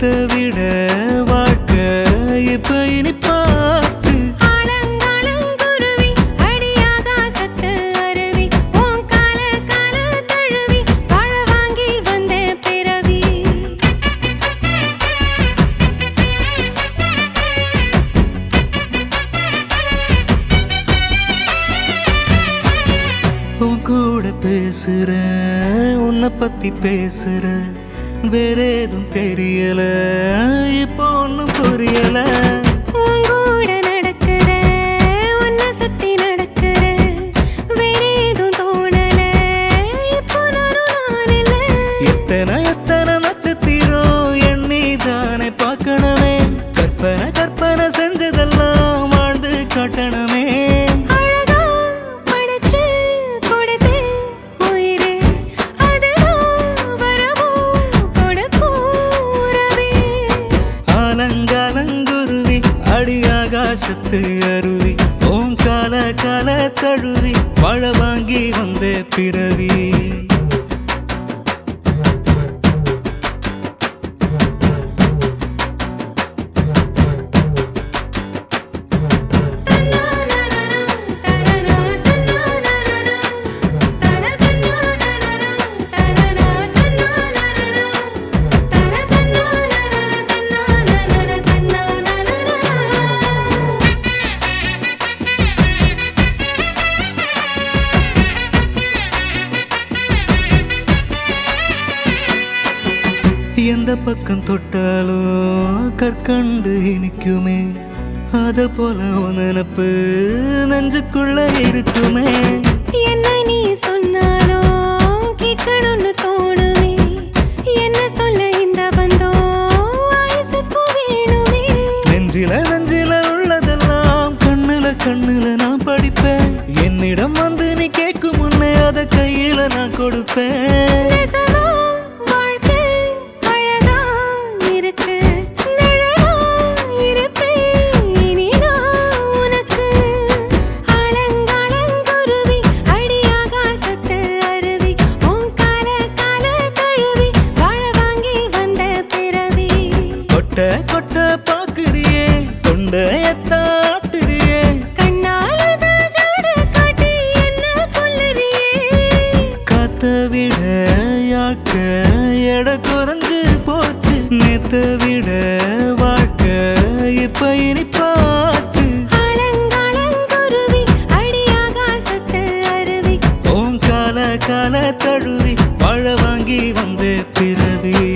நேத்த விட வாழ்க்கை இப்ப இனிப்பாச்சு. ஆலங்காலங்குருவி அடியாகாசத்து அருவி உன் கால கால தழுவி வாழ வாங்கி வந்தேன் பிறவி. உன் கூட பேசுற உன்னை பத்தி பேசுற வேற ஏதும் தெரியல இப்போ ஒன்னும் புரியல. உன் கூட நடக்கிற உன்னை சுத்தி நடக்கிற வேற ஏதும் தோணல இப்போ நான் இல்ல. எத்தனை எத்தனை நட்சத்திரம் எண்ணி தானே பார்க்கணுமே. கற்பனை கற்பனை செஞ்சதெல்லாம் வாழ்ந்து காட்டணுமே. அழகா படைச்சு கொடுத்து உயிரே அதுதான் வரமோ கொடுக்கும் உறவே. ஆலங்காலங்குருவி அடியாகாசத்து அருவி ஓம் கால கால தழுவி வாழ வாங்கி வந்தே பிறவி. எந்த பக்கம் தொட்டாலும் கற்கண்டு இனிக்குமே. அத போல உன் நினப்பு நெஞ்சுக்குள்ள இருக்குமே. என்ன நீ சொன்னாலும் கேட்கணும்னு தோணுமே. என்ன சொல்ல இந்த பந்தம் ஆயுசுக்கு வேணுமே. நெஞ்சில நெஞ்சில உள்ளதெல்லாம் கண்ணுல கண்ணுல நான் படிப்பேன். என்னிடம் வந்து நீ கேட்கும் முன்னே அத கையில நான் கொடுப்பேன். நெசமா வாழ்க்கை அழகா இருக்கு. நிழலா இருப்பேன் இனி நான் உனக்கு. ஆலங்காலங்குருவி அடியாகாசத்து அருவி உன் கால கால தழுவி வாழ வாங்கி வந்த பிறவி. கொட்ட கொட்ட பாக்குறியே தொண்டையத்தாட்டுறியே. கண்ணாலத ஜாடு காட்டி என்ன கொல்லுறியே. காத்த விட யாக்க எட குறைஞ்சு போச்சு. நேத்த விட வாழ்க்கை இப்ப இனிப்பாச்சு. ஆலங்காலங்குருவி அடியாகாசத்து அருவி ஓம் கால கால தழுவி வாழ வாங்கி வந்தே பிறவி.